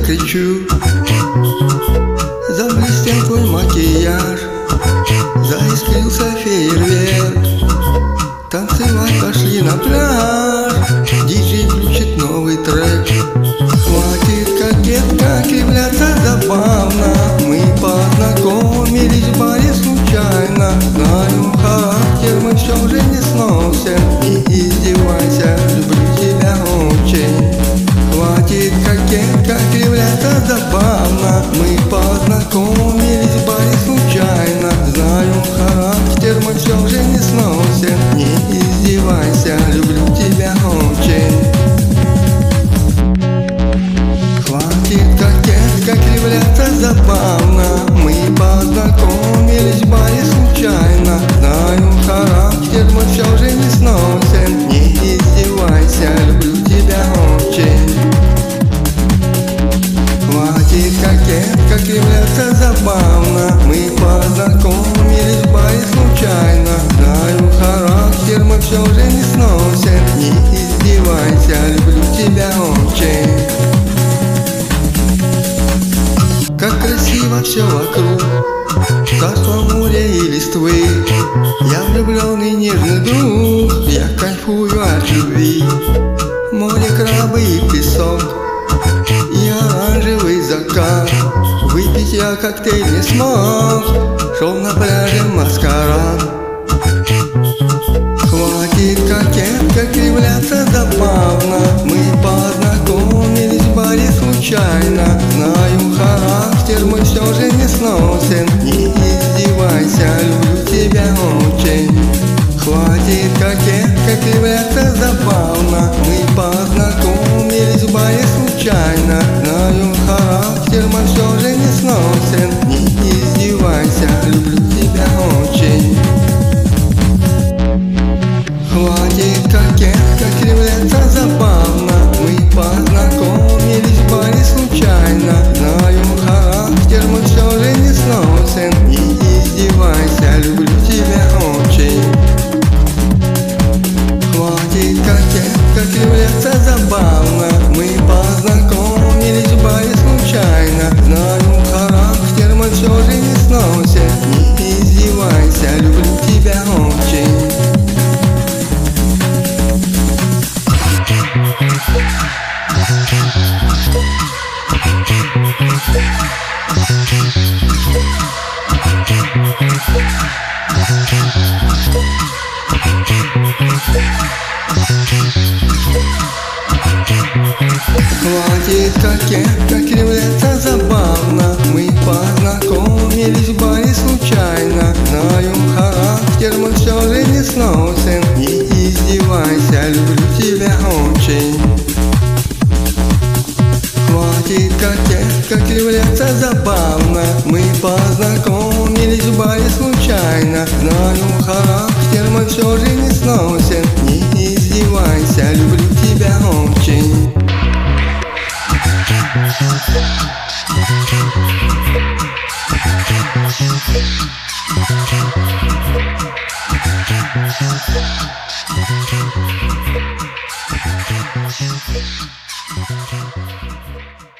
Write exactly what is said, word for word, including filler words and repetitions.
закричу. Заблестел твой макияж, заискрился фейерверк. Танцевать пошли на пляж, диджей включит новый трек. Хватит, кокетка, кривляться забавно. Мы познакомились в баре случайно. Знаю характер, мы все же не сносим. Не издевайся, люблю тебя очень. Хватит, кокетка, кривляться забавно. Мы познакомились в баре случайно. Знаю характер, мы все же не сносим. Не издевайся, люблю тебя очень. Хватит, кокетка, кривляться забавно. Мы познакомились в баре случайно. Знаю характер, мы все же не сносим. Не издевайся, люблю тебя очень. Хватит, кокетка, кривляться забавно. Мы познакомились в баре случайно. Знаю характер, мы все же не сносим. Не издевайся, люблю тебя очень. Как красиво все вокруг, царство моря и листвы. Я влюбленный нежный друг, я кайфую от любви. Море, крабы и песок, и оранжевый закат. Выпить я коктейль не смог, шел на пляже маскарад. Хватит, кокетка, кривляться забавно. Мы познакомились в баре случайно. Знаю характер, мы все же не сносим. Не издевайся, люблю тебя очень. Хватит, кокетка, кривляться забавно. Мы познакомились в баре случайно. Знаю характер, мы все же не сносим. Не издевайся, люблю тебя очень. Хватит, кокетка, кривляться забавно. Мы познакомились в баре случайно. Знаю характер, мы все же не сносим. Не издевайся, люблю тебя очень. Хватит, кокетка, кривляться забавно. Мы познакомились в баре случайно. Знаю характер, мы все же не сносим. Не издевайся, люблю тебя очень. Хватит, кокетка, кривляться забавно. Мы познакомились в баре случайно. Знаю характер, мы все же не сносим. Не издевайся, люблю тебя очень. Хватит, кокетка, кривляться забавно. Мы познакомились в баре случайно. Знаю характер, мы все же не сносим. Не издевайся, люблю тебя очень. Thank you.